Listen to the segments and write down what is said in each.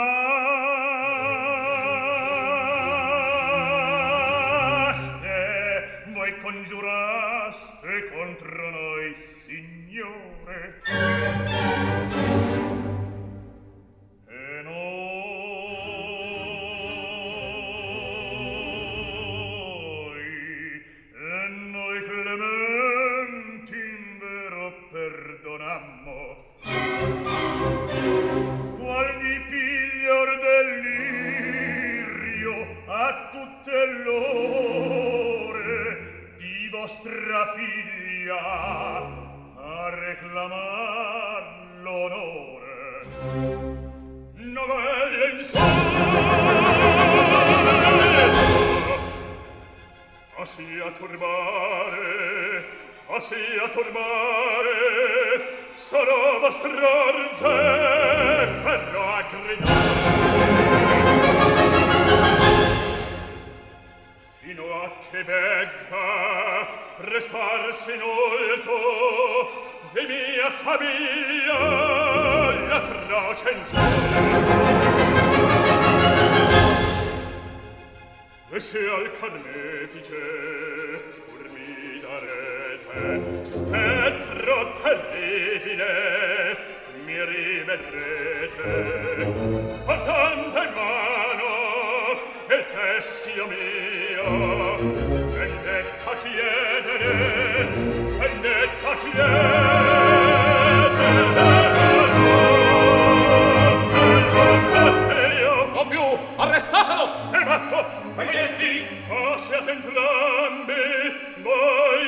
voi congiuraste contro noi, signore. E noi clementi in vero perdonammo. Qual vi piglior delirio a tutte l'ore di vostra figlia a reclamar l'onore. Novelle in a turbare, sarò vostra arge, verrò a gridare. Fino a che vegga restarsi inoltre di mia famiglia l'atroce e se al carnefice pur mi darete spettro terribile mi rivedrete portando in mano il teschio mio vendetta chiedere e io non più arrestatelo e matto Paglietti! Oh, siate entrambi voi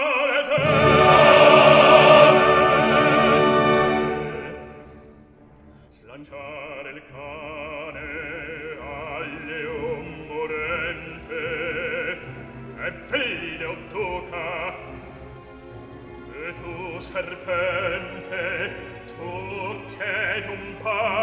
maledetti! Slanciare il cane agli morente e vile ottuca e tu serpente tu che d'un